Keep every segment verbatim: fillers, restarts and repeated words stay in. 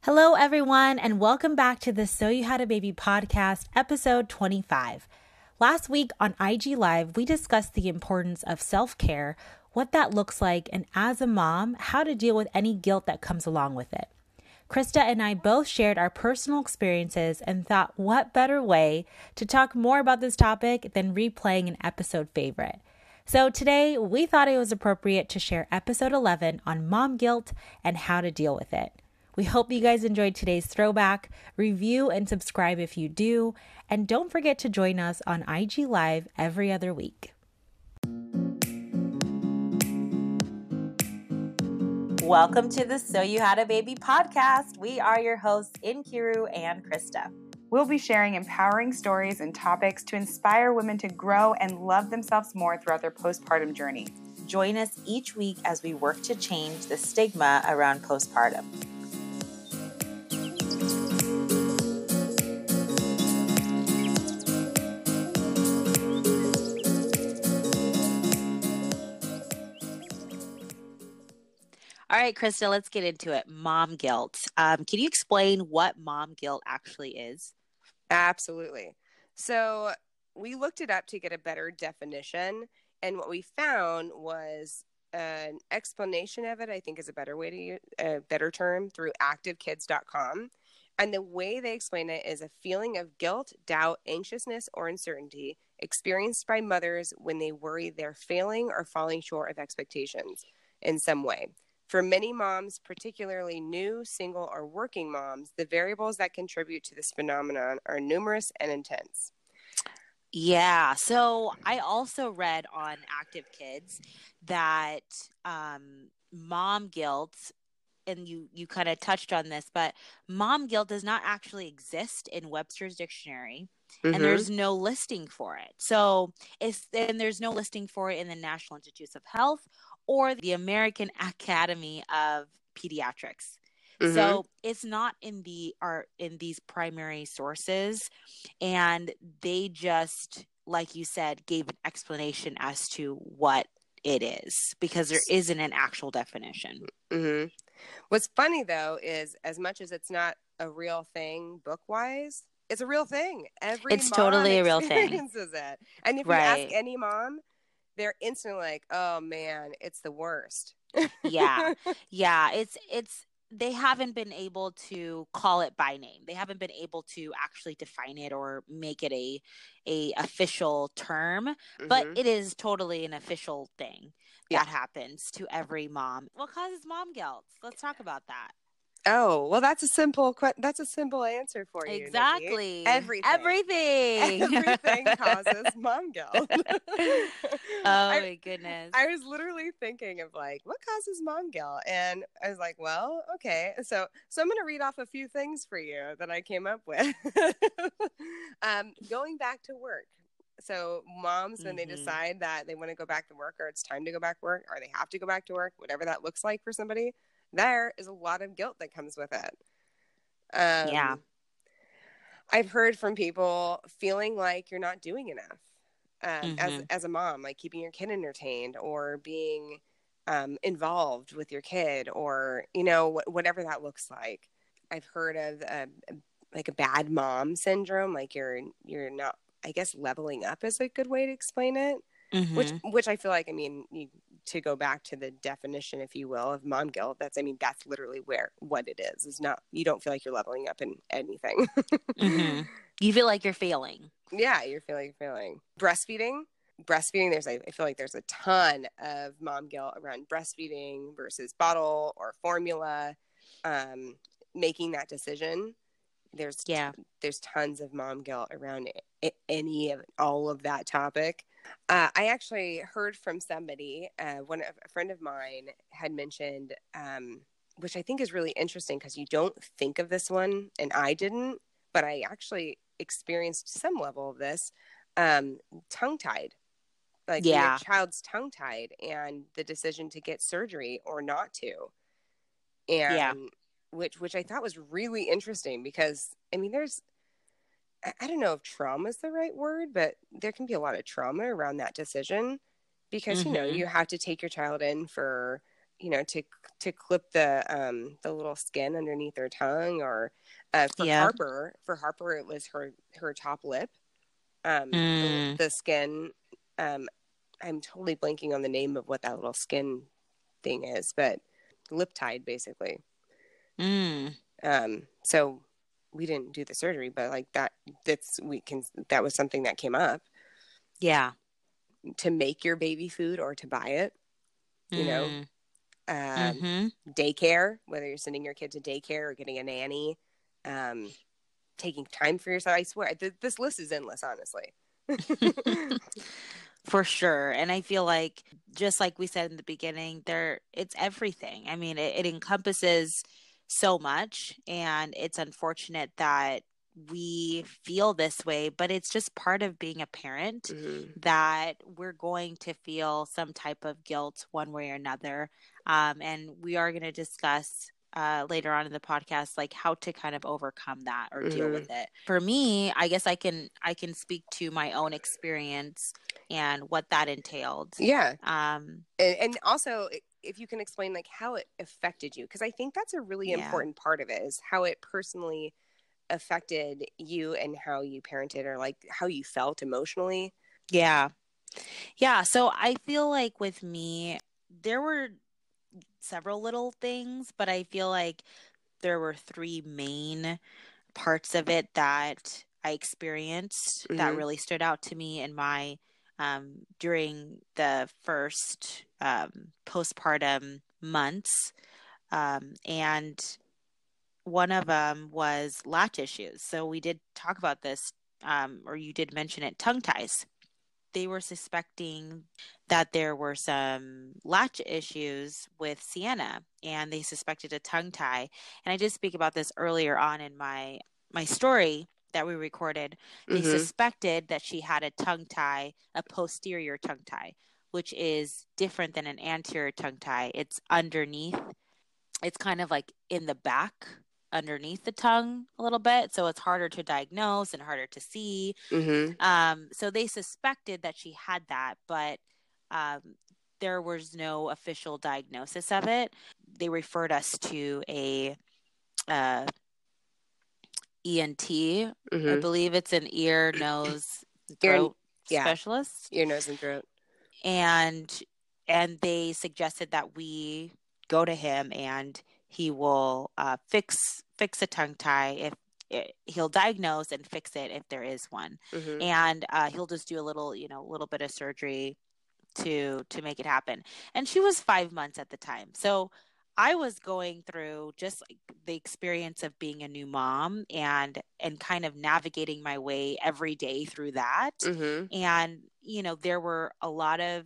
Hello, everyone, and welcome back to the So You Had a Baby podcast, episode twenty-five. Last week on I G Live, we discussed the importance of self-care, what that looks like, and as a mom, how to deal with any guilt that comes along with it. Krista and I both shared our personal experiences and thought what better way to talk more about this topic than replaying an episode favorite. So today, we thought it was appropriate to share episode eleven on mom guilt and how to deal with it. We hope you guys enjoyed today's throwback. Review and subscribe if you do. And don't forget to join us on I G Live every other week. Welcome to the So You Had a Baby podcast. We are your hosts, Inkiru and Krista. We'll be sharing empowering stories and topics to inspire women to grow and love themselves more throughout their postpartum journey. Join us each week as we work to change the stigma around postpartum. All right, Krista, let's get into it. Mom guilt. Um, can you explain what mom guilt actually is? Absolutely. So we looked it up to get a better definition, and what we found was an explanation of it, I think is a better way to use a better term, through active kids dot com. And the way they explain it is a feeling of guilt, doubt, anxiousness, or uncertainty experienced by mothers when they worry they're failing or falling short of expectations in some way. For many moms, particularly new, single, or working moms, the variables that contribute to this phenomenon are numerous and intense. Yeah. So I also read on Active Kids that um, mom guilt, and you, you kind of touched on this, but mom guilt does not actually exist in Webster's dictionary. Mm-hmm. And there's no listing for it. So it's, and there's no listing for it in the National Institutes of Health or the American Academy of Pediatrics. Mm-hmm. So it's not in the are in these primary sources, and they just, like you said, gave an explanation as to what it is because there isn't an actual definition. Mm-hmm. What's funny though is, as much as it's not a real thing book-wise, it's a real thing. Every it's mom totally a real thing. Experiences it, and if right. you ask any mom, they're instantly like, "Oh man, it's the worst." yeah, yeah. It's it's they haven't been able to call it by name. They haven't been able to actually define it or make it a a official term. Mm-hmm. But it is totally an official thing that yeah. happens to every mom. What causes mom guilt? Let's talk about that. Oh, well, that's a simple that's a simple answer for you. Exactly. Nikki. Everything. Everything. Everything causes mom guilt. oh I, my goodness. I was literally thinking of like, what causes mom guilt? And I was like, well, okay. So so I'm going to read off a few things for you that I came up with. um, going back to work. So moms, when mm-hmm. they decide that they want to go back to work, or it's time to go back to work, or they have to go back to work, whatever that looks like for somebody, there is a lot of guilt that comes with it. Um, yeah. I've heard from people feeling like you're not doing enough um, mm-hmm. as as a mom, like keeping your kid entertained or being um, involved with your kid, or, you know, wh- whatever that looks like. I've heard of uh, like a bad mom syndrome, like you're you're not, I guess leveling up is a good way to explain it. Mm-hmm. Which, which I feel like, I mean, you, to go back to the definition, if you will, of mom guilt, that's, I mean, that's literally where, what it is, is not, you don't feel like you're leveling up in anything. mm-hmm. You feel like you're failing. Yeah, you're feeling, failing. Breastfeeding, breastfeeding, there's, I feel like there's a ton of mom guilt around breastfeeding versus bottle or formula, um, making that decision. There's, yeah. t- there's tons of mom guilt around it, any of, all of that topic. Uh, I actually heard from somebody, uh, one a friend of mine had mentioned, um, which I think is really interesting because you don't think of this one, and I didn't, but I actually experienced some level of this, um, tongue-tied, like yeah. your child's tongue-tied, and the decision to get surgery or not to, and yeah. which which I thought was really interesting because, I mean, there's, I don't know if trauma is the right word, but there can be a lot of trauma around that decision because, mm-hmm. you know, you have to take your child in for you know, to to clip the um the little skin underneath her tongue, or uh, for Yeah. Harper, for Harper it was her her top lip, um Mm. the, the skin. Um, I'm totally blanking on the name of what that little skin thing is, but lip tied basically. Mm. Um, so we didn't do the surgery, but like that, that's we can. That was something that came up. Yeah. To make your baby food or to buy it, you Mm. know, um, Mm-hmm. daycare, whether you're sending your kid to daycare or getting a nanny, um, taking time for yourself. I swear, th- this list is endless, honestly. For sure. And I feel like, just like we said in the beginning, there it's everything. I mean, it, it encompasses so much, and it's unfortunate that we feel this way, but it's just part of being a parent, Mm-hmm. that we're going to feel some type of guilt one way or another. Um, and we are going to discuss uh, later on in the podcast, like how to kind of overcome that or deal Mm-hmm. with it. For me, I guess I can I can speak to my own experience and what that entailed. Yeah. Um, and, and also, if you can explain like how it affected you, because I think that's a really Yeah. important part of it, is how it personally affected you and how you parented, or like how you felt emotionally. yeah. Yeah. So I feel like with me, there were several little things, but I feel like there were three main parts of it that I experienced that Mhm. really stood out to me in my um, during the first um, postpartum months. Um, and one of them was latch issues. So we did talk about this, um, or you did mention it, tongue ties. They were suspecting that there were some latch issues with Sienna, and they suspected a tongue tie. And I did speak about this earlier on in my my story that we recorded. They Mhm. suspected that she had a tongue tie, a posterior tongue tie, which is different than an anterior tongue tie. It's underneath. It's kind of like in the back underneath the tongue a little bit, so it's harder to diagnose and harder to see. Mhm. Um, so they suspected that she had that, but um, there was no official diagnosis of it. They referred us to a uh, E N T. Mhm. I believe it's an ear, nose, Ear, throat yeah. specialist, Ear, nose, and throat. and and they suggested that we go to him and he will uh, fix fix a tongue tie if it, he'll diagnose and fix it if there is one, Mhm. and uh, he'll just do a little, you know, a little bit of surgery to to make it happen. And she was five months at the time, so I was going through just like the experience of being a new mom and and kind of navigating my way every day through that. Mhm. And you know, there were a lot of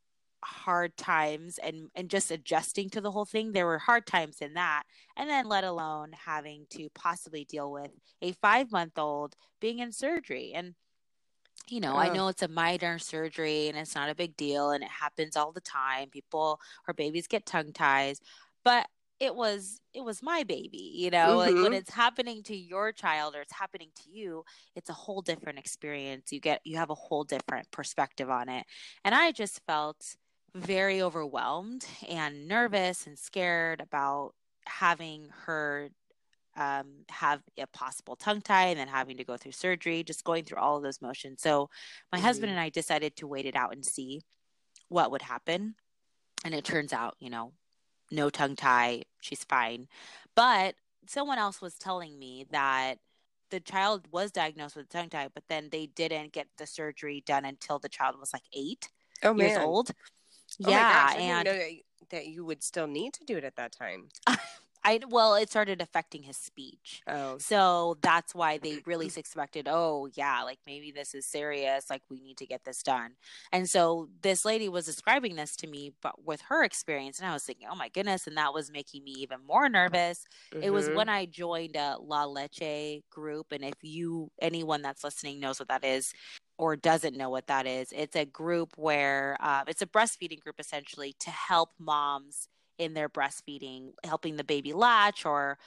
hard times, and and just adjusting to the whole thing. There were hard times in that, and then let alone having to possibly deal with a five month old being in surgery. And you know, I Oh. know it's a minor surgery and it's not a big deal, and it happens all the time. People or babies get tongue ties, but it was it was my baby, you know, like when Mhm. it's happening to your child or it's happening to you, it's a whole different experience. You get you have a whole different perspective on it. And I just felt very overwhelmed and nervous and scared about having her um, have a possible tongue tie and then having to go through surgery, just going through all of those motions. So my husband Mhm. and I decided to wait it out and see what would happen. And it turns out, you know, no tongue tie, she's fine. But someone else was telling me that the child was diagnosed with a tongue tie, but then they didn't get the surgery done until the child was like eight Oh years man. old. Oh my Yeah. gosh. I didn't And know that you, that you would still need to do it at that time. I well, it started affecting his speech. Oh. So that's why they really suspected, oh yeah, like maybe this is serious, like we need to get this done. And so this lady was describing this to me, but with her experience, and I was thinking, oh my goodness, and that was making me even more nervous. Mhm. It was when I joined a La Leche group, and if you anyone that's listening knows what that is or doesn't know what that is, it's a group where uh, it's a breastfeeding group essentially to help moms in their breastfeeding, helping the baby latch or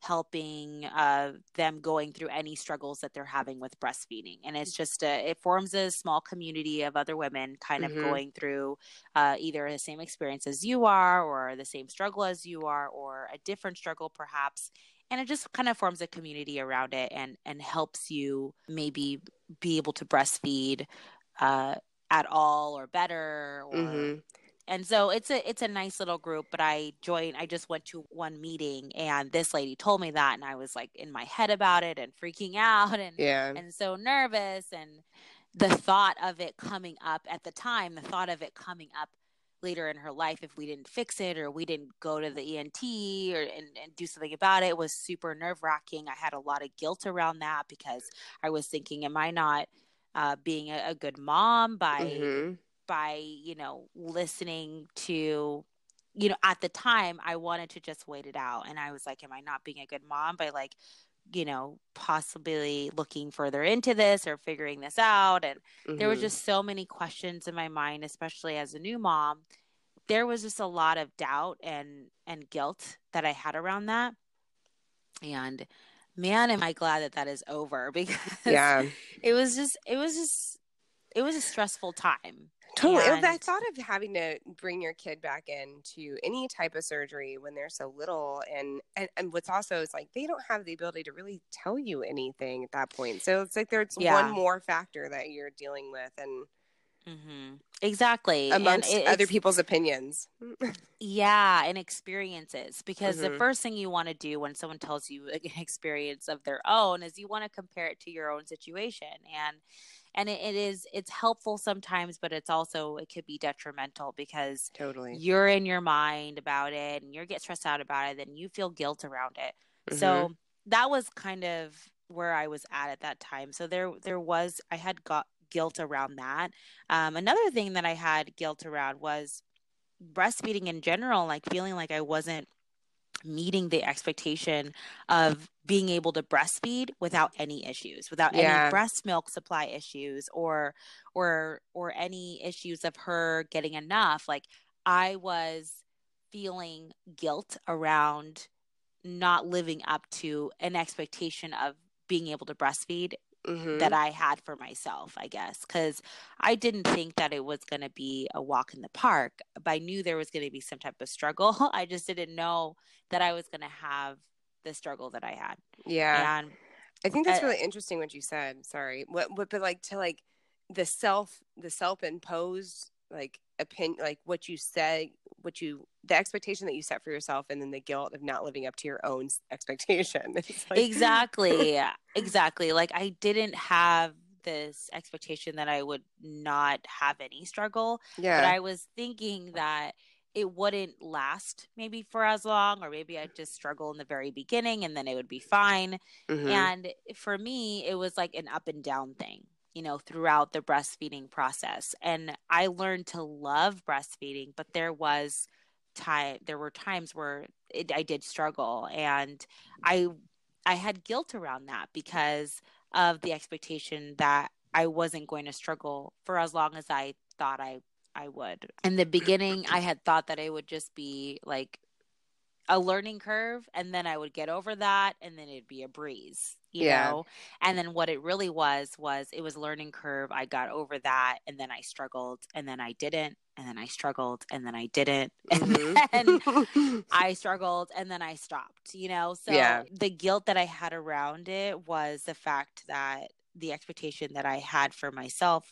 helping uh, them going through any struggles that they're having with breastfeeding. And it's just a, it forms a small community of other women kind of Mm-hmm. going through uh, either the same experience as you are, or the same struggle as you are, or a different struggle perhaps. And it just kind of forms a community around it, and, and helps you maybe be able to breastfeed uh, at all or better, or Mm-hmm. and so it's a it's a nice little group. But I joined, I just went to one meeting, and this lady told me that, and I was like in my head about it and freaking out, and Yeah. and so nervous. And the thought of it coming up at the time, the thought of it coming up later in her life, if we didn't fix it or we didn't go to the E N T or and, and do something about it, was super nerve-wracking. I had a lot of guilt around that, because I was thinking, am I not uh, being a, a good mom by Mm-hmm. by, you know, listening to, you know, at the time I wanted to just wait it out. And I was like, am I not being a good mom by, like, you know, possibly looking further into this or figuring this out? And Mm-hmm. there was just so many questions in my mind, especially as a new mom. There was just a lot of doubt and, and guilt that I had around that. And man, am I glad that that is over, because Yeah. it was just, it was just, it was a stressful time. Totally. And I thought of having to bring your kid back into any type of surgery when they're so little. And, and, and what's also is like, they don't have the ability to really tell you anything at that point. So it's like there's yeah. one more factor that you're dealing with, and Mm-hmm. Exactly. amongst and it, other people's opinions. Yeah, and experiences. Because Mm-hmm. the first thing you want to do when someone tells you an experience of their own is you want to compare it to your own situation. And and it, it is it's helpful sometimes, but it's also, it could be detrimental, because Totally. you're in your mind about it and you get stressed out about it, then you feel guilt around it. Mm-hmm. So that was kind of where I was at at that time. So there there was I had got guilt around that. Um, another thing that I had guilt around was breastfeeding in general, like feeling like I wasn't meeting the expectation of being able to breastfeed without any issues, without Yeah. any breast milk supply issues, or or or any issues of her getting enough. Like, I was feeling guilt around not living up to an expectation of being able to breastfeed Mm-hmm. that I had for myself, I guess, because I didn't think that it was going to be a walk in the park, but I knew there was going to be some type of struggle. I just didn't know that I was going to have the struggle that I had. Yeah. And I think that's uh, really interesting what you said. Sorry. What, what, but like to like the self, the self-imposed like opinion, like what you said, what you, the expectation that you set for yourself, and then the guilt of not living up to your own expectation. It's like... Exactly. Exactly. Like, I didn't have this expectation that I would not have any struggle, Yeah. but I was thinking that it wouldn't last maybe for as long, or maybe I'd just struggle in the very beginning and then it would be fine. Mm-hmm. And for me, it was like an up and down thing, you know, throughout the breastfeeding process. And I learned to love breastfeeding, but there was time, there were times where it, I did struggle, and I, I had guilt around that because of the expectation that I wasn't going to struggle for as long as I thought I I would. In the beginning, I had thought that it would just be like a learning curve, and then I would get over that, and then it'd be a breeze, you Yeah. know? And then what it really was, was it was a learning curve. I got over that, and then I struggled, and then I didn't, and then I struggled, and then I didn't, and Mm-hmm. then I struggled, and then I stopped, you know? So Yeah. the guilt that I had around it was the fact that the expectation that I had for myself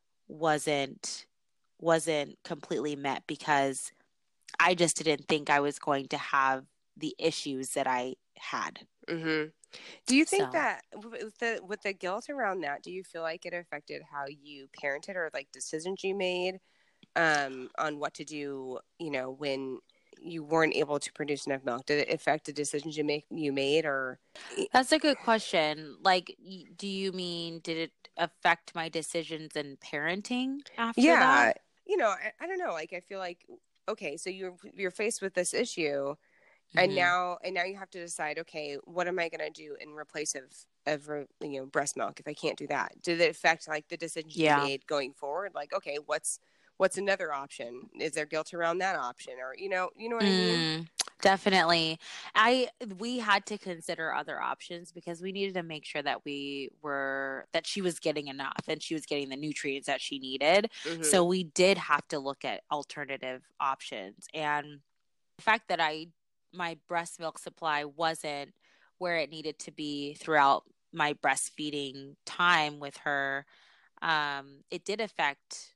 wasn't wasn't completely met, because I just didn't think I was going to have the issues that I had. Mm-hmm. Do you think So. that with the with the guilt around that, do you feel like it affected how you parented, or like decisions you made um, on what to do, you know, when you weren't able to produce enough milk? Did it affect the decisions you make you made, or? That's a good question. Like, do you mean, did it affect my decisions in parenting after Yeah. that? You know, I, I don't know. Like, I feel like, okay, so you're you're faced with this issue, Mm-hmm. and now and now you have to decide, okay, what am I going to do in replace of of you know breast milk if I can't do that? Did it affect like the decisions Yeah. you made going forward? Like, okay, what's what's another option? Is there guilt around that option, or you know, you know what Mm, I mean? Definitely. I we had to consider other options because we needed to make sure that we were that she was getting enough and she was getting the nutrients that she needed. Mm-hmm. So we did have to look at alternative options. And the fact that I my breast milk supply wasn't where it needed to be throughout my breastfeeding time with her, um, it did affect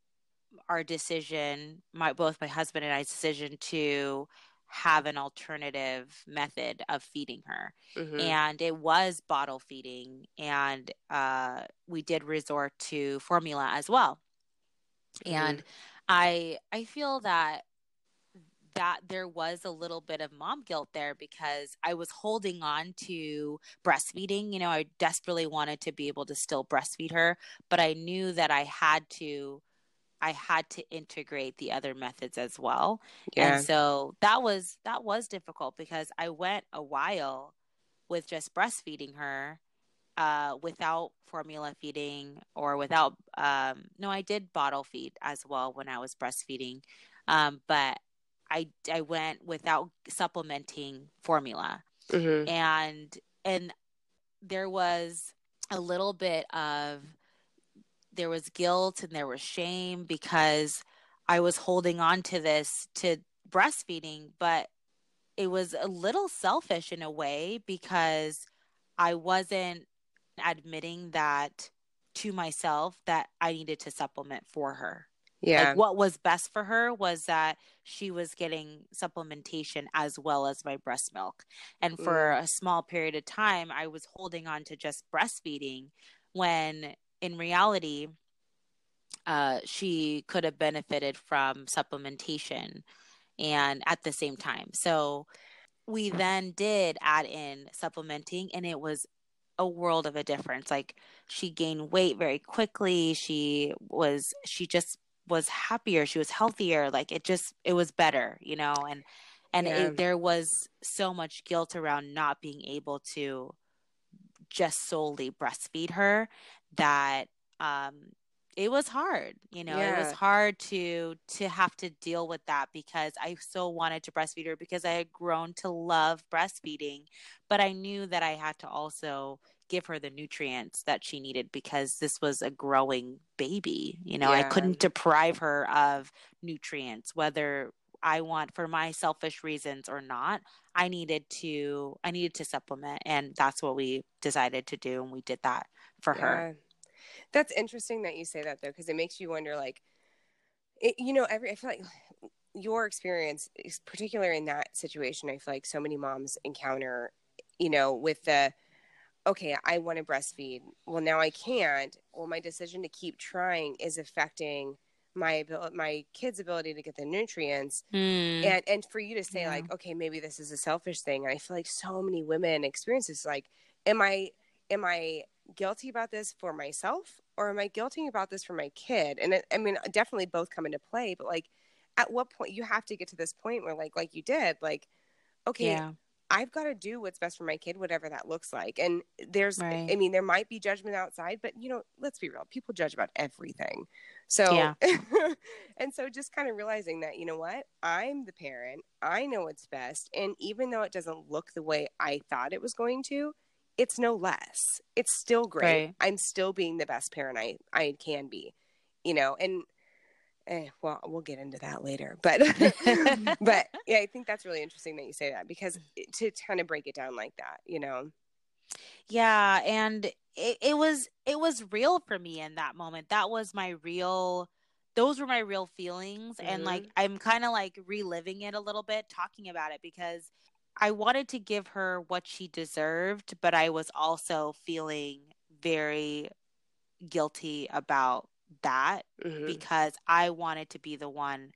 our decision, my both my husband and I's decision to have an alternative method of feeding her. Mm-hmm. And it was bottle feeding, and uh, we did resort to formula as well. Mm-hmm. And I I feel that that there was a little bit of mom guilt there because I was holding on to breastfeeding. You know, I desperately wanted to be able to still breastfeed her, but I knew that I had to I had to integrate the other methods as well. Yeah. And so that was that was difficult because I went a while with just breastfeeding her, uh, without formula feeding or without um, no, I did bottle feed as well when I was breastfeeding. Um, but I I went without supplementing formula. Mm-hmm. And and there was a little bit of there was guilt and there was shame because I was holding on to this to breastfeeding, but it was a little selfish in a way because I wasn't admitting that to myself that I needed to supplement for her. Yeah. Like what was best for her was that she was getting supplementation as well as my breast milk. And for Mm. a small period of time, I was holding on to just breastfeeding when in reality, uh, she could have benefited from supplementation and at the same time. So we then did add in supplementing, and it was a world of a difference. Like she gained weight very quickly. She was, she just was happier. She was healthier. Like it just, it was better, you know, and, and Yeah. it, there was so much guilt around not being able to just solely breastfeed her that, um, it was hard, you know, it was Yeah. hard to, to have to deal with that because I so wanted to breastfeed her because I had grown to love breastfeeding, but I knew that I had to also give her the nutrients that she needed because this was a growing baby. You know, I Yeah. couldn't deprive her of nutrients, whether I want for my selfish reasons or not. I needed to, I needed to supplement, and that's what we decided to do. And we did that for her. Yeah. That's interesting that you say that though, because it makes you wonder, like, it, you know, every I feel like your experience is particular in that situation. I feel like so many moms encounter, you know, with the, okay, I want to breastfeed. Well, now I can't. Well, my decision to keep trying is affecting my ability, my kid's ability to get the nutrients. Mm. And and for you to say Yeah. like, okay, maybe this is a selfish thing. And I feel like so many women experience this. Like, am I am I guilty about this for myself, or am I guilty about this for my kid? And it, I mean, definitely both come into play. But like, at what point you have to get to this point where like like you did, like, okay, Yeah. I've got to do what's best for my kid, whatever that looks like. And there's, Right. I mean, there might be judgment outside, but you know, let's be real. People judge about everything. So, Yeah. and so just kind of realizing that, you know what, I'm the parent, I know what's best. And even though it doesn't look the way I thought it was going to, it's no less. It's still great. Right. I'm still being the best parent I, I can be, you know, and Eh, well, we'll get into that later, but but yeah, I think that's really interesting that you say that, because to kind of break it down like that, you know. Yeah, and it, it was it was real for me in that moment. That was my real those were my real feelings, mm-hmm. And like I'm kind of like reliving it a little bit, talking about it, because I wanted to give her what she deserved, but I was also feeling very guilty about that, mm-hmm. because I wanted to be the one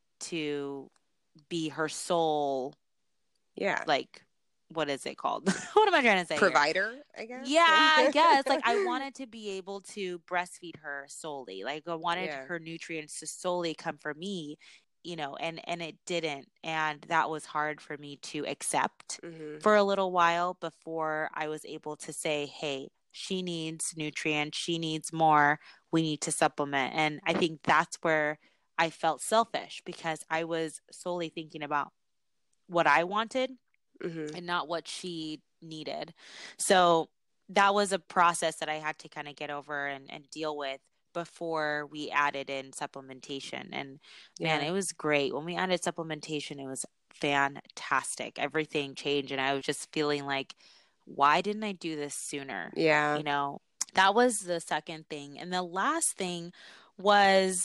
to be her sole, yeah, like, what is it called? What am I trying to say? Provider, here? I guess. Yeah, I guess. Like, I wanted to be able to breastfeed her solely. Like, I wanted yeah. her nutrients to solely come from me, you know, and, and it didn't. And that was hard for me to accept, mm-hmm. for a little while before I was able to say, hey, she needs nutrients, she needs more, we need to supplement. And I think that's where I felt selfish, because I was solely thinking about what I wanted Mm-hmm. and not what she needed. So that was a process that I had to kind of get over and, and deal with before we added in supplementation. And man, Yeah. it was great. When we added supplementation, it was fantastic. Everything changed. And I was just feeling like, why didn't I do this sooner? Yeah. You know, that was the second thing. And the last thing was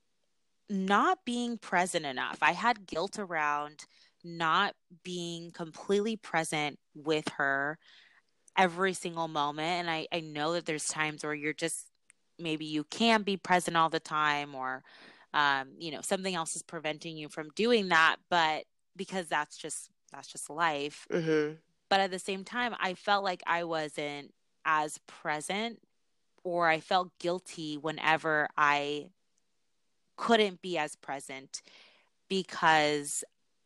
not being present enough. I had guilt around not being completely present with her every single moment. And I, I know that there's times where you're just, maybe you can be present all the time, or, um, you know, something else is preventing you from doing that. But because that's just, that's just life. Mm-hmm. But at the same time, I felt like I wasn't as present, or I felt guilty whenever I couldn't be as present because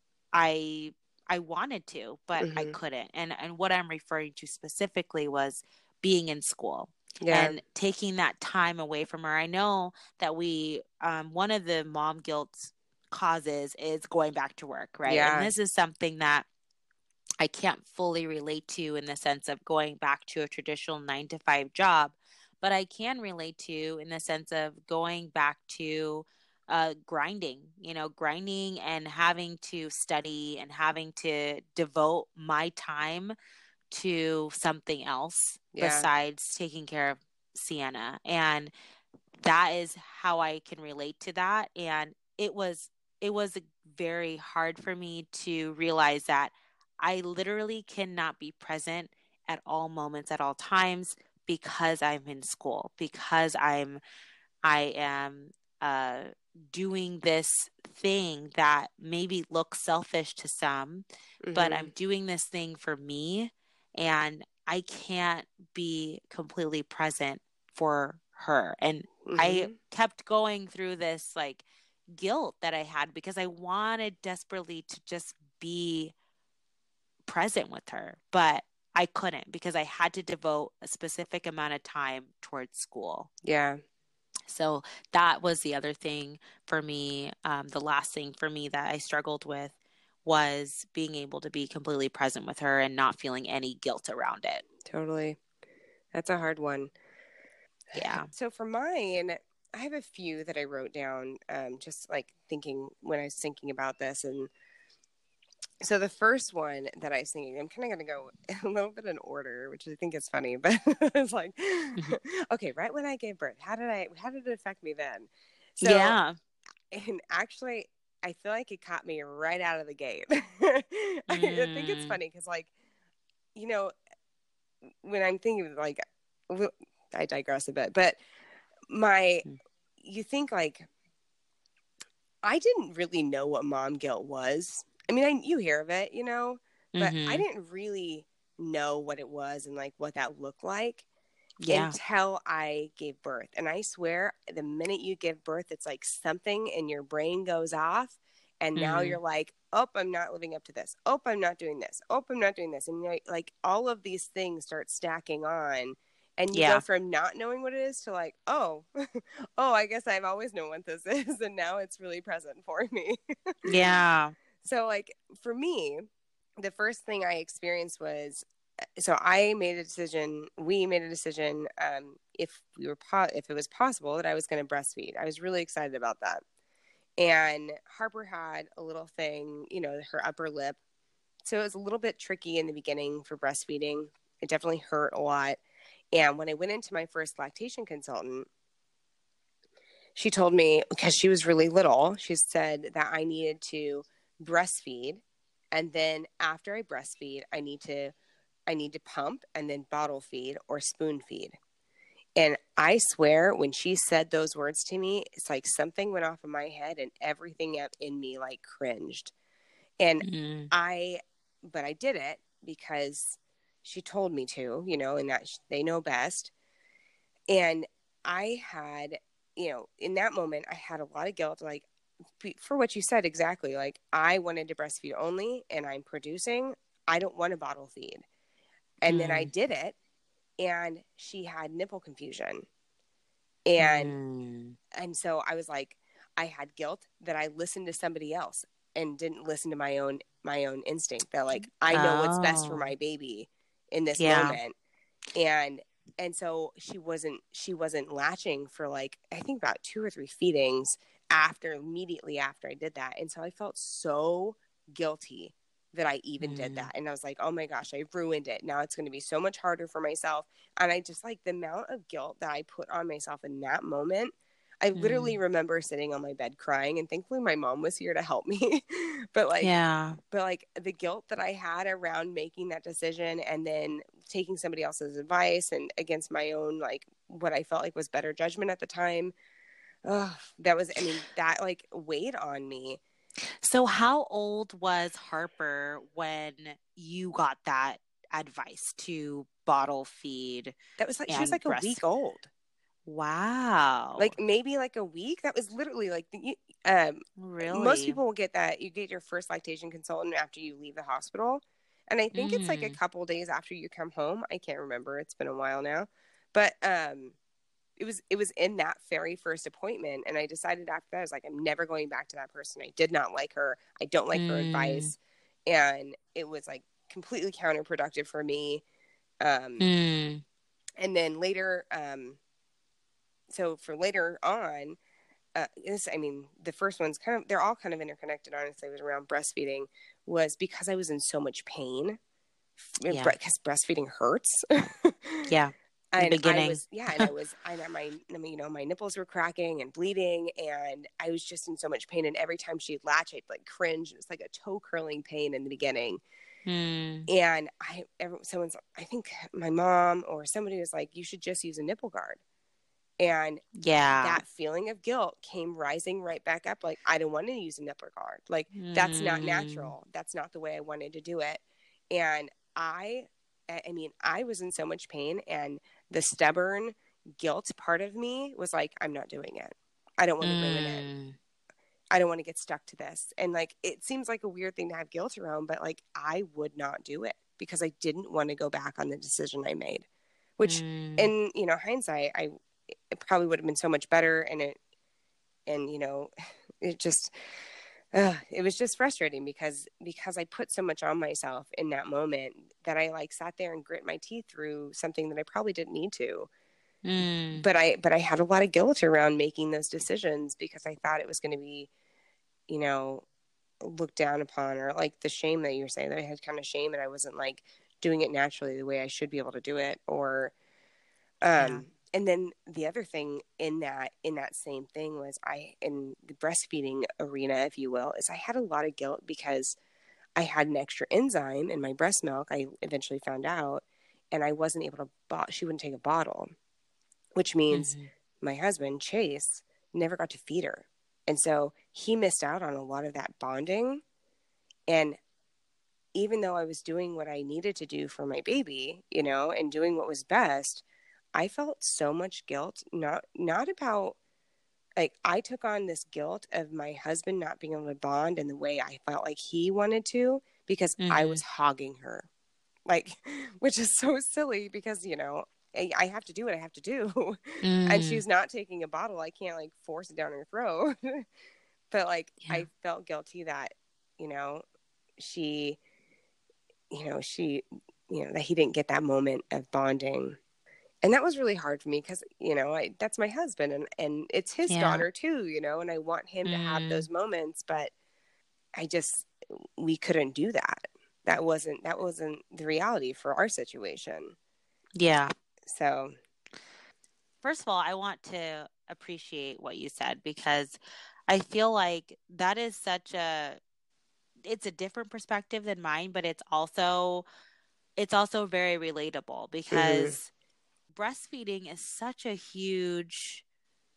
I I wanted to, but I Mm-hmm. couldn't. And and what I'm referring to specifically was being in school Yeah. and taking that time away from her. I know that we um, one of the mom guilt causes is going back to work, right? And Yeah. this is something that I can't fully relate to in the sense of going back to a traditional nine to five job, but I can relate to in the sense of going back to uh, grinding, you know, grinding and having to study and having to devote my time to something else Yeah. besides taking care of Sienna. And that is how I can relate to that. And it was, it was very hard for me to realize that I literally cannot be present at all moments, at all times, because I'm in school, because I'm, I am, uh, doing this thing that maybe looks selfish to some, but Mm-hmm. I'm doing this thing for me, and I can't be completely present for her. And I Mm-hmm. kept going through this like guilt that I had because I wanted desperately to just be present with her, but I couldn't because I had to devote a specific amount of time towards school. Yeah. So that was the other thing for me. Um, the last thing for me that I struggled with was being able to be completely present with her and not feeling any guilt around it. Totally. That's a hard one. Yeah. So for mine, I have a few that I wrote down, um, just like thinking when I was thinking about this. And so the first one that I was thinking, I'm kind of going to go a little bit in order, which I think is funny, but it's like, Mhm. okay, right when I gave birth, how did I, how did it affect me then? So, Yeah. and actually, I feel like it caught me right out of the gate. I, I think it's Mm. funny because, like, you know, when I'm thinking, like, I digress a bit, but my, you think, like, I didn't really know what mom guilt was. I mean, I, you hear of it, you know, but I Mm-hmm. didn't really know what it was and, like, what that looked like Yeah. until I gave birth. And I swear, the minute you give birth, it's like something in your brain goes off. And now Mm-hmm. you're like, oh, I'm not living up to this. Oh, I'm not doing this. Oh, I'm not doing this. And you're like, all of these things start stacking on. And you Yeah. go from not knowing what it is to like, oh, oh, I guess I've always known what this is. And now it's really present for me. Yeah. So, like, for me, the first thing I experienced was, so I made a decision, we made a decision, um, if we were, po- if it was possible that I was going to breastfeed. I was really excited about that. And Harper had a little thing, you know, her upper lip. So it was a little bit tricky in the beginning for breastfeeding. It definitely hurt a lot. And when I went into my first lactation consultant, she told me, because she was really little, she said that I needed to breastfeed. And then after I breastfeed, I need to I need to pump and then bottle feed or spoon feed. And I swear, when she said those words to me, it's like something went off in my head and everything in me like cringed. And Mm-hmm. I, but I did it because she told me to, you know, and that they know best. And I had, you know, in that moment, I had a lot of guilt, like, for what you said exactly. Like, I wanted to breastfeed only and I'm producing. I don't want to bottle feed. And then I did it, and she had nipple confusion. And Mm. and so I was like, I had guilt that I listened to somebody else. and didn't listen to my own my own instinct that like I know oh. what's best for my baby in this yeah. moment. And and so she wasn't she wasn't latching for like I think about two or three feedings after immediately after I did that. And so I felt so guilty that I even mm. did that. And I was like, oh my gosh, I ruined it. Now it's going to be so much harder for myself. And I just like the amount of guilt that I put on myself in that moment. I mm. literally remember sitting on my bed crying, and thankfully my mom was here to help me. but like, yeah, but like the guilt that I had around making that decision and then taking somebody else's advice and against my own, like what I felt like was better judgment at the time. Oh, that was, I mean, that like weighed on me. So how old was Harper when you got that advice to bottle feed? That was like, she was like breast- a week old. Wow. Like maybe like a week. That was literally like, the, um, really? Most people will get that. You get your first lactation consultant after you leave the hospital. And I think mm. it's like a couple days after you come home. I can't remember. It's been a while now, but, um, it was, it was in that very first appointment. And I decided after that, I was like, I'm never going back to that person. I did not like her. I don't like mm. her advice. And it was like completely counterproductive for me. Um, mm. And then later, um, so for later on, uh, this, I mean, the first one's kind of, they're all kind of interconnected, honestly, was around breastfeeding, was because I was in so much pain. Yeah. Because breastfeeding hurts. yeah. And beginning. I was, yeah, and I was, I my, I mean, you know, my nipples were cracking and bleeding, and I was just in so much pain. And every time she'd latch, I'd like cringe. It was like a toe curling pain in the beginning. Mm. And I, every, someone's, I think my mom or somebody was like, you should just use a nipple guard. And yeah, that feeling of guilt came rising right back up. Like, I don't want to use a nipple guard. Like, mm. that's not natural. That's not the way I wanted to do it. And I, I mean, I was in so much pain, and the stubborn guilt part of me was like, I'm not doing it. I don't want to mm. ruin it. I don't want to get stuck to this. And like, it seems like a weird thing to have guilt around, but like, I would not do it because I didn't want to go back on the decision I made, which mm. in, you know, hindsight, I, it probably would have been so much better. And it, and, you know, it just, uh, it was just frustrating because, because I put so much on myself in that moment that I like sat there and grit my teeth through something that I probably didn't need to. Mm. But I, but I had a lot of guilt around making those decisions because I thought it was going to be, you know, looked down upon, or like the shame that you're saying, that I had kind of shame and I wasn't like doing it naturally the way I should be able to do it. Or, um, yeah. And then the other thing in that, in that same thing was I, in the breastfeeding arena, if you will, is I had a lot of guilt because I had an extra enzyme in my breast milk. I eventually found out, and I wasn't able to, bo- she wouldn't take a bottle, which means mm-hmm. my husband, Chase, never got to feed her. And so he missed out on a lot of that bonding. And even though I was doing what I needed to do for my baby, you know, and doing what was best, I felt so much guilt, not, not about, like, I took on this guilt of my husband not being able to bond in the way I felt like he wanted to, because mm-hmm. I was hogging her, like, which is so silly because, you know, I, I have to do what I have to do. Mm. And she's not taking a bottle. I can't like force it down her throat. But like, yeah. I felt guilty that, you know, she, you know, she, you know, that he didn't get that moment of bonding. And that was really hard for me because, you know, I, that's my husband, and, and it's his yeah. daughter too, you know, and I want him mm. to have those moments, but I just, we couldn't do that. That wasn't, that wasn't the reality for our situation. Yeah. So first of all, I want to appreciate what you said, because I feel like that is such a, it's a different perspective than mine, but it's also, it's also very relatable because mm-hmm. breastfeeding is such a huge,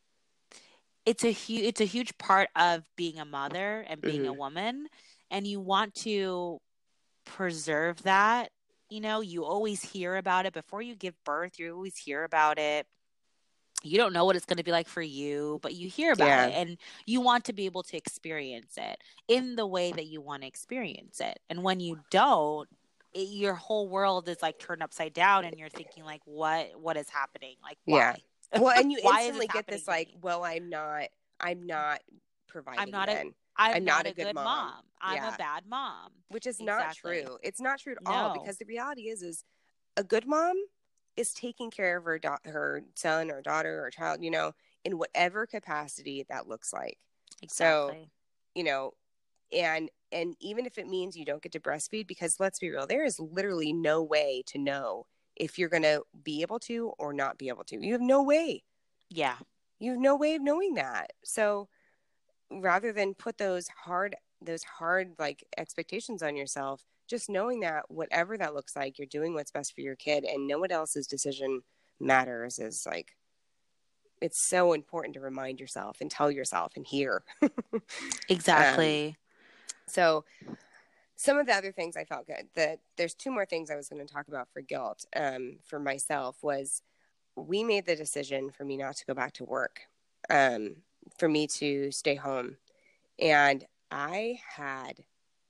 it's a huge, it's a huge part of being a mother and being mm-hmm. a woman. And you want to preserve that. You know, you always hear about it before you give birth. You always hear about it. You don't know what it's going to be like for you, but you hear about yeah. it, and you want to be able to experience it in the way that you want to experience it. And when you don't, it, your whole world is like turned upside down, and you're thinking like, what, what is happening? Like, why? Yeah. Well, and you instantly get this like, well, I'm not, I'm not providing. I'm not, then. a, I'm, I'm not, not a, a good good mom. mom. I'm Yeah. a bad mom. Which is Exactly. not true. It's not true at No. all, because the reality is, is a good mom is taking care of her da- her son or daughter or child, you know, in whatever capacity that looks like. Exactly. So, you know, and and even if it means you don't get to breastfeed, because let's be real, there is literally no way to know if you're going to be able to or not be able to. You have no way. Yeah. You have no way of knowing that. So rather than put those hard, those hard like expectations on yourself, just knowing that whatever that looks like, you're doing what's best for your kid, and no one else's decision matters is like, it's so important to remind yourself and tell yourself and hear. Exactly. Um, so some of the other things I felt good, that there's two more things I was going to talk about for guilt, um, for myself, was we made the decision for me not to go back to work, um, for me to stay home. And I had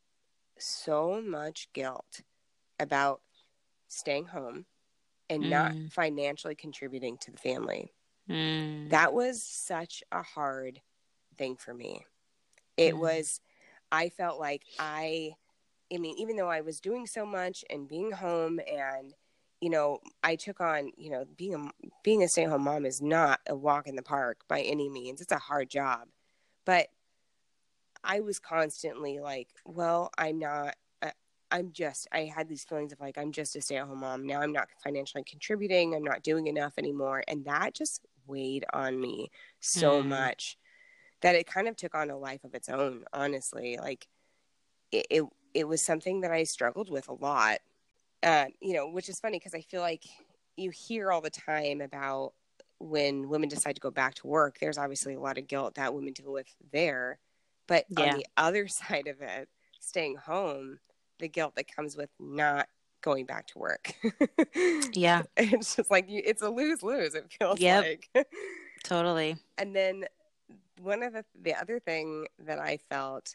so much guilt about staying home and Mm. not financially contributing to the family. Mm. That was such a hard thing for me. It Mm. was, I felt like I, I mean, even though I was doing so much and being home, and, you know, I took on, you know, being a, being a stay-at-home mom is not a walk in the park by any means. It's a hard job. But I was constantly like, well, I'm not, uh, I'm just, I had these feelings of like, I'm just a stay-at-home mom. Now I'm not financially contributing. I'm not doing enough anymore. And that just weighed on me so Mm. much that it kind of took on a life of its own, honestly. Like it, it, it was something that I struggled with a lot, uh, you know, which is funny because I feel like you hear all the time about when women decide to go back to work, there's obviously a lot of guilt that women deal with there. But Yeah. on the other side of it, staying home, the guilt that comes with not going back to work. Yeah. It's just like, you, it's a lose-lose, it feels Yep. like. Totally. And then one of the, the other thing that I felt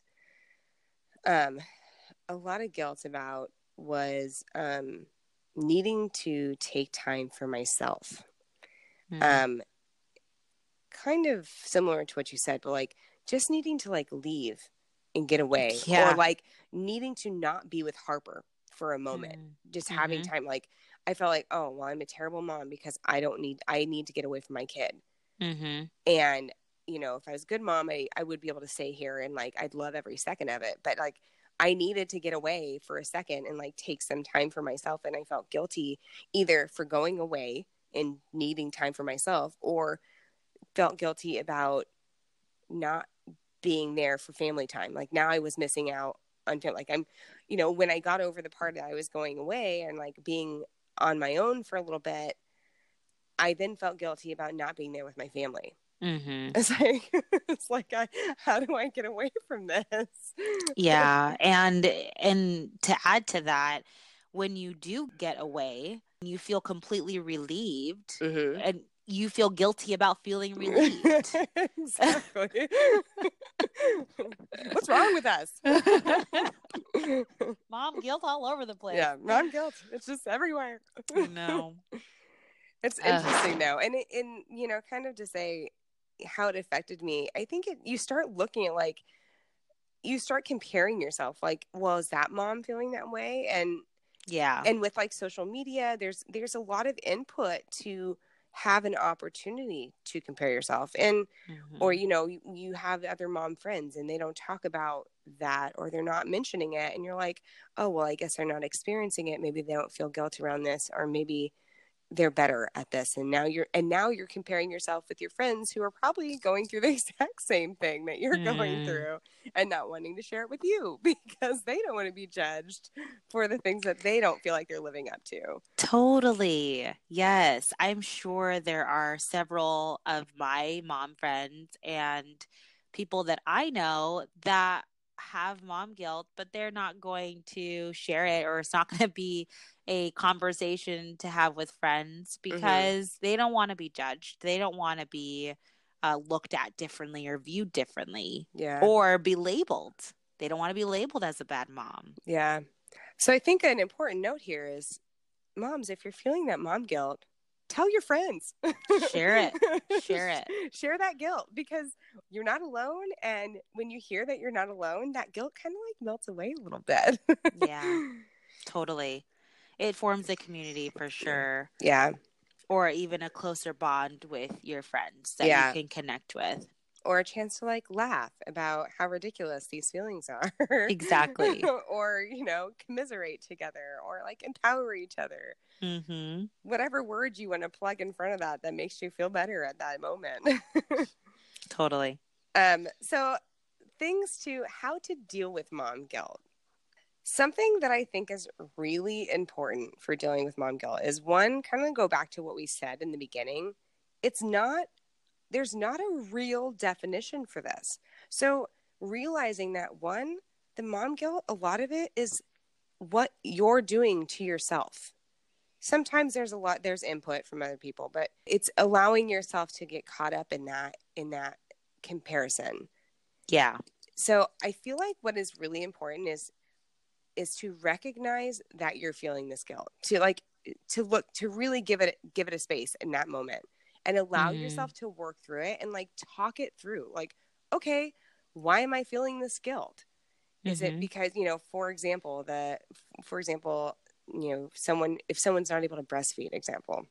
um, a lot of guilt about was um, needing to take time for myself. Mm. Um, kind of similar to what you said, but like just needing to like leave and get away, Yeah. or like needing to not be with Harper for a moment, Mm. just Mhm. having time. Like I felt like, oh, well, I'm a terrible mom because I don't need, I need to get away from my kid. Mm-hmm. And, you know, if I was a good mom, I, I would be able to stay here and like, I'd love every second of it. But like, I needed to get away for a second and like take some time for myself. And I felt guilty either for going away and needing time for myself, or felt guilty about not being there for family time. Like now I was missing out on, like I'm, you know, when I got over the part that I was going away and like being on my own for a little bit, I then felt guilty about not being there with my family. Mm-hmm. It's like, it's like, I, how do I get away from this? Yeah. And, and to add to that, when you do get away, you feel completely relieved, Mm-hmm. and you feel guilty about feeling relieved. Exactly. What's wrong with us? Mom guilt all over the place. Yeah, mom guilt. It's just everywhere. No. It's interesting though. And, it, and, you know, kind of to say how it affected me, I think it, you start looking at like, you start comparing yourself like, well, is that mom feeling that way? And yeah. And with like social media, there's there's a lot of input to have an opportunity to compare yourself. And Mm-hmm. or, you know, you, you have other mom friends and they don't talk about that, or they're not mentioning it. And you're like, oh, well, I guess they're not experiencing it. Maybe they don't feel guilt around this, or maybe they're better at this. And now you're, and now you're comparing yourself with your friends who are probably going through the exact same thing that you're Mm. going through, and not wanting to share it with you because they don't want to be judged for the things that they don't feel like they're living up to. Totally. Yes. I'm sure there are several of my mom friends and people that I know that have mom guilt, but they're not going to share it, or it's not going to be a conversation to have with friends, because mm-hmm. they don't want to be judged. They don't want to be uh, looked at differently or viewed differently, yeah, or be labeled. They don't want to be labeled as a bad mom. Yeah. So I think an important note here is, moms, if you're feeling that mom guilt, tell your friends. Share it. Share it. Share that guilt, because you're not alone. And when you hear that you're not alone, that guilt kind of like melts away a little bit. Yeah, totally. It forms a community for sure. Yeah. Or even a closer bond with your friends that Yeah. you can connect with. Or a chance to like laugh about how ridiculous these feelings are. Exactly. Or, you know, commiserate together, or like empower each other. Mm-hmm. Whatever word you want to plug in front of that that makes you feel better at that moment. Totally. Um, so things to how to deal with mom guilt. Something that I think is really important for dealing with mom guilt is, one, kind of go back to what we said in the beginning. It's not, there's not a real definition for this. So realizing that, one, the mom guilt, a lot of it is what you're doing to yourself. Sometimes there's a lot, there's input from other people, but it's allowing yourself to get caught up in that, in that comparison. Yeah. So I feel like what is really important is is to recognize that you're feeling this guilt, to like to look to really give it give it a space in that moment, and allow Mm. yourself to work through it and like talk it through. Like, okay, why am I feeling this guilt? Is Mm-hmm. it because, you know, for example, the for example, you know, someone if someone's not able to breastfeed, example,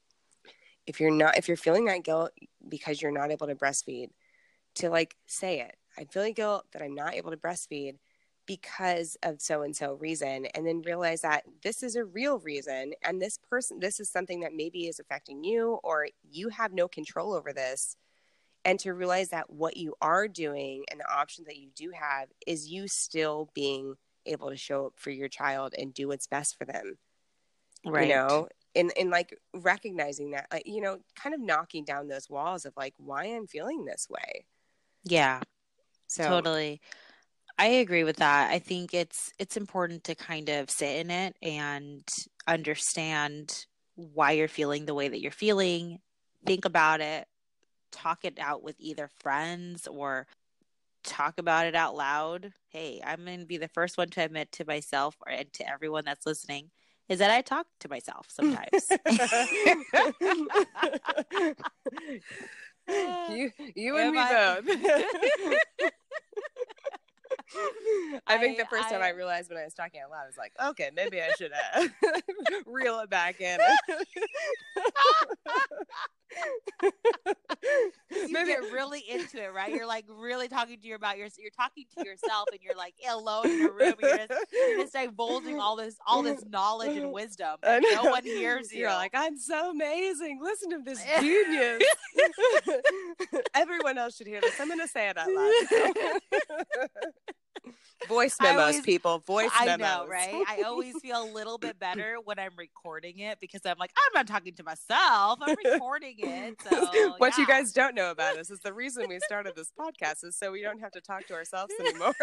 if you're not if you're feeling that guilt because you're not able to breastfeed, to like say it. I'm feeling guilt that I'm not able to breastfeed because of so-and-so reason, and then realize that this is a real reason, and this person, this is something that maybe is affecting you, or you have no control over this, and to realize that what you are doing and the option that you do have is you still being able to show up for your child and do what's best for them. Right. You know, and, and like recognizing that, like, you know, kind of knocking down those walls of like, why I'm feeling this way. Yeah. So Totally. I agree with that. I think it's it's important to kind of sit in it and understand why you're feeling the way that you're feeling. Think about it, talk it out with either friends or talk about it out loud. Hey, I'm going to be the first one to admit to myself and to everyone that's listening is that I talk to myself sometimes. you you and Am me I- both. I think I- the first time I- I realized when I was talking out loud, I was like, okay, maybe I should uh, reel it back in. You Maybe get really into it, right? You're like really talking to you about your, you're talking to yourself, and you're like alone in a room. And you're just, you're just divulging all this, all this knowledge and wisdom, I and no know. one hears you. You're like, I'm so amazing. Listen to this genius. Everyone else should hear this. I'm going to say it out loud now. Voice I memos, always- people. Voice I memos. know, right? I always feel a little bit better when I'm recording it because I'm like, I'm not talking to myself. I'm recording it. So What you yeah. guys don't know about us is the reason we started this podcast is so we don't have to talk to ourselves anymore.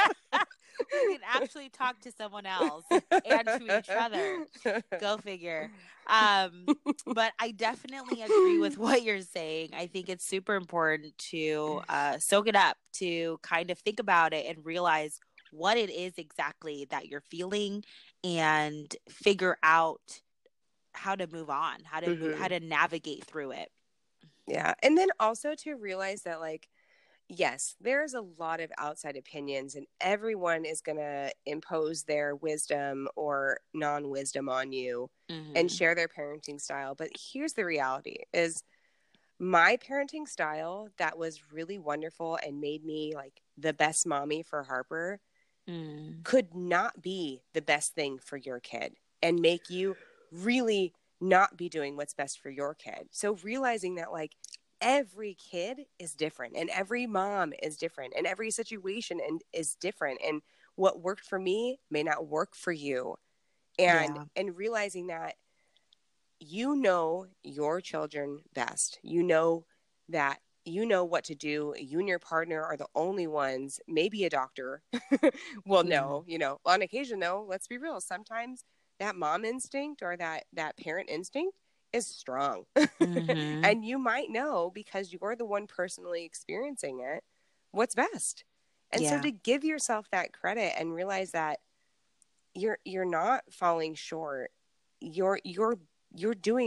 We can actually talk to someone else and to each other. Go figure. Um, but I definitely agree with what you're saying. I think it's super important to uh, soak it up, to kind of think about it and realize what it is exactly that you're feeling and figure out how to move on, how to Mhm. how to navigate through it. Yeah. And then also to realize that, like, yes, there's a lot of outside opinions, and everyone is going to impose their wisdom or non-wisdom on you Mhm. and share their parenting style. But here's the reality is my parenting style that was really wonderful and made me like the best mommy for Harper Mm. could not be the best thing for your kid and make you really not be doing what's best for your kid. So realizing that, like, every kid is different and every mom is different and every situation and is different, and what worked for me may not work for you. And Yeah. and realizing that you know your children best. You know that you know what to do. You and your partner are the only ones, maybe a doctor will know, you know, on occasion though, let's be real. Sometimes that mom instinct or that, that parent instinct is strong. Mhm. And you might know, because you're the one personally experiencing it, what's best. And Yeah. so to give yourself that credit and realize that you're, you're not falling short. You're, you're, you're doing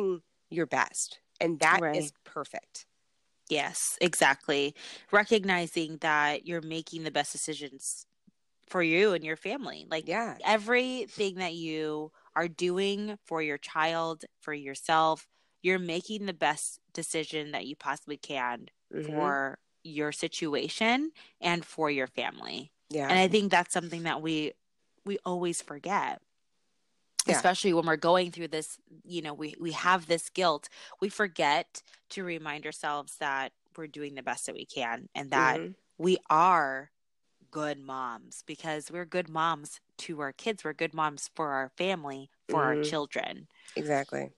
your best. And that Right. is perfect. Yes, exactly. Recognizing that you're making the best decisions for you and your family. Like Yeah. everything that you are doing for your child, for yourself, you're making the best decision that you possibly can Mhm. for your situation and for your family. Yeah. And I think that's something that we we always forget. Yeah. Especially when we're going through this, you know, we, we have this guilt. We forget to remind ourselves that we're doing the best that we can and that Mhm. we are good moms because we're good moms to our kids. We're good moms for our family, for our Mhm. children. Exactly.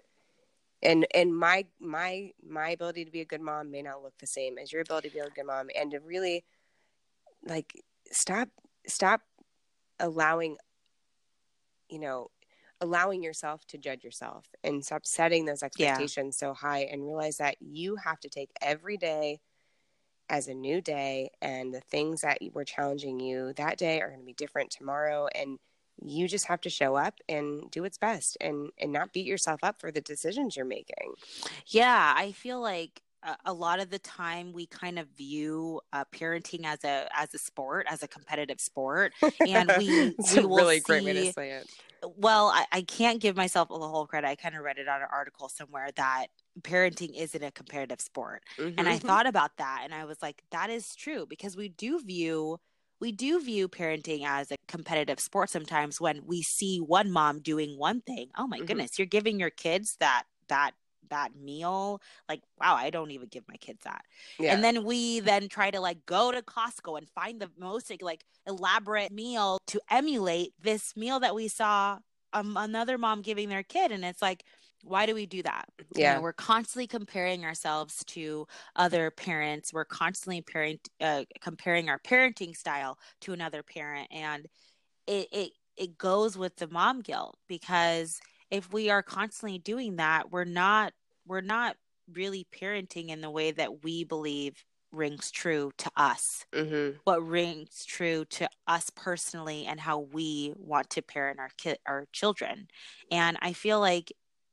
And and my my my ability to be a good mom may not look the same as your ability to be a good mom, and to really like stop stop allowing you know allowing yourself to judge yourself, and stop setting those expectations yeah. so high, and realize that you have to take every day as a new day, and the things that were challenging you that day are going to be different tomorrow, and you just have to show up and do what's best, and and not beat yourself up for the decisions you're making. Yeah, I feel like a, a lot of the time we kind of view uh, parenting as a as a sport, as a competitive sport, and we it's we a will really see, great way to say it. Well, I, I can't give myself the whole credit. I kind of read it on an article somewhere that parenting isn't a competitive sport. Mm-hmm. And I thought about that and I was like, that is true, because we do view we do view parenting as a competitive sport sometimes when we see one mom doing one thing. Oh my mm-hmm. goodness, you're giving your kids that that that meal. Like, wow, I don't even give my kids that. Yeah. And then we then try to like go to Costco and find the most like elaborate meal to emulate this meal that we saw um, another mom giving their kid. And it's like, why do we do that? Yeah. You know, we're constantly comparing ourselves to other parents. We're constantly parent, uh, comparing our parenting style to another parent. And it, it, it goes with the mom guilt, because if we are constantly doing that, we're not, we're not really parenting in the way that we believe rings true to us. Mm-hmm. What rings true to us personally and how we want to parent our kid, our children. And I feel like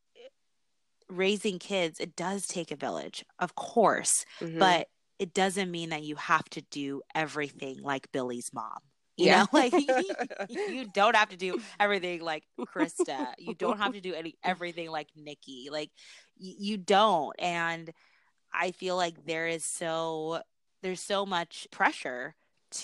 raising kids, it does take a village, of course, mm-hmm. but it doesn't mean that you have to do everything like Billy's mom. You yeah. know, like you don't have to do everything like Krista. You don't have to do any everything like Nikki. Like y- you don't. And I feel like there is so there's so much pressure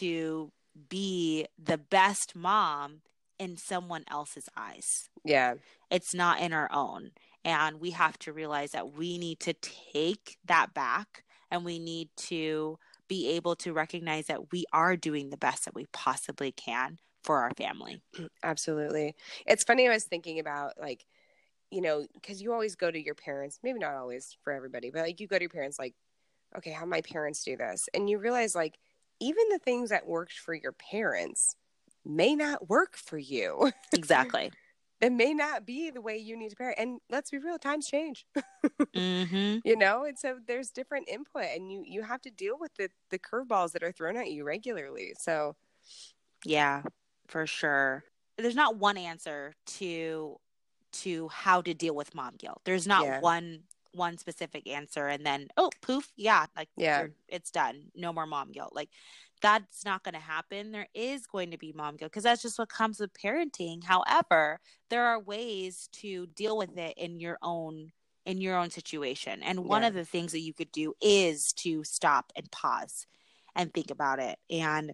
to be the best mom in someone else's eyes. Yeah. It's not in our own. And we have to realize that we need to take that back, and we need to be able to recognize that we are doing the best that we possibly can for our family. Absolutely. It's funny, I was thinking about like, you know, because you always go to your parents, maybe not always for everybody, but like you go to your parents like, okay, how my parents do this. And you realize like even the things that worked for your parents may not work for you. Exactly. It may not be the way you need to parent. And let's be real, times change. Mm-hmm. You know, and so there's different input, and you, you have to deal with the, the curveballs that are thrown at you regularly. So yeah, for sure. There's not one answer to to how to deal with mom guilt. There's not yeah. one one specific answer and then oh poof, yeah, like yeah. it's done. No more mom guilt. Like that's not going to happen. There is going to be mom guilt because that's just what comes with parenting. However, there are ways to deal with it in your own in your own situation. And one yeah. of the things that you could do is to stop and pause and think about it and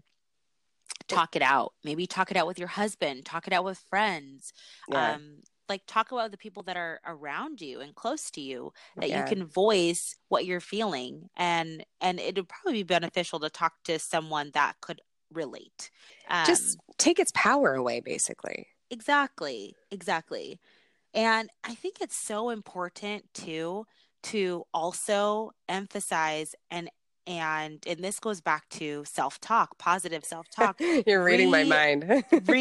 talk it out. Maybe talk it out with your husband, talk it out with friends. Yeah. Um, like talk about the people that are around you and close to you that yeah. you can voice what you're feeling. And, and it would probably be beneficial to talk to someone that could relate. Um, Just take its power away, basically. Exactly. Exactly. And I think it's so important too, to also emphasize and And and this goes back to self-talk, positive self-talk. You're reading Re- my mind.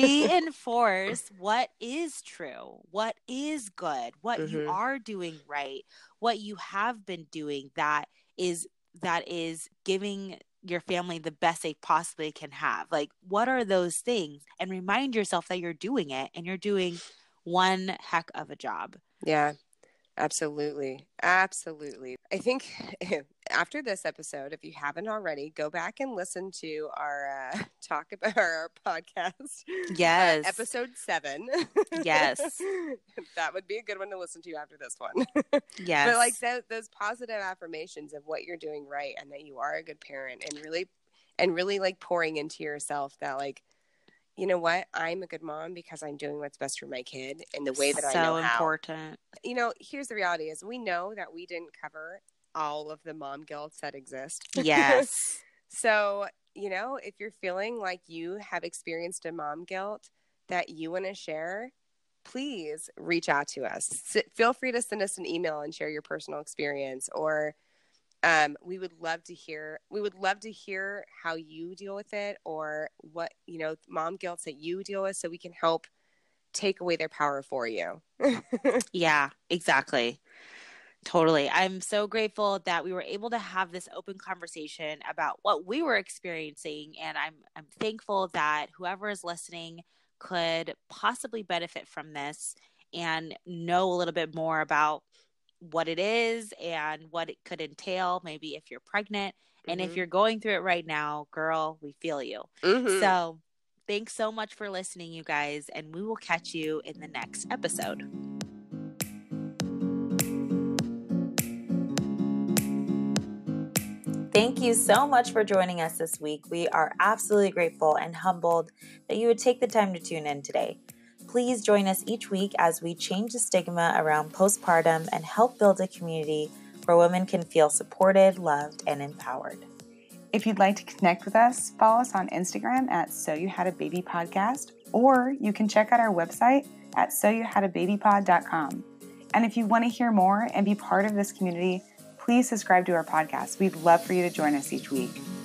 Reinforce what is true, what is good, what mm-hmm. you are doing right, what you have been doing that is that is giving your family the best they possibly can have. Like, what are those things? And remind yourself that you're doing it and you're doing one heck of a job. Yeah. Absolutely. Absolutely. I think after this episode, if you haven't already, go back and listen to our uh, talk about our podcast. Yes. Uh, episode seven. Yes. That would be a good one to listen to after this one. Yes. But like th- those positive affirmations of what you're doing right and that you are a good parent, and really, and really like pouring into yourself that like, you know what? I'm a good mom because I'm doing what's best for my kid in the way that so I know how. important. You know, here's the reality is we know that we didn't cover all of the mom guilts that exist. Yes. So, you know, if you're feeling like you have experienced a mom guilt that you want to share, please reach out to us. S- feel free to send us an email and share your personal experience, or Um, we would love to hear, we would love to hear how you deal with it, or what, you know, mom guilts that you deal with, so we can help take away their power for you. Yeah, exactly. Totally. I'm so grateful that we were able to have this open conversation about what we were experiencing. And I'm, I'm thankful that whoever is listening could possibly benefit from this and know a little bit more about what it is and what it could entail, maybe if you're pregnant. And Mm-hmm. if you're going through it right now, girl, we feel you. Mm-hmm. So thanks so much for listening, you guys, and we will catch you in the next episode. Thank you so much for joining us this week. We are absolutely grateful and humbled that you would take the time to tune in today. Please join us each week as we change the stigma around postpartum and help build a community where women can feel supported, loved, and empowered. If you'd like to connect with us, follow us on Instagram at So You Had a Baby Podcast, or you can check out our website at so you had a baby pod dot com. And if you want to hear more and be part of this community, please subscribe to our podcast. We'd love for you to join us each week.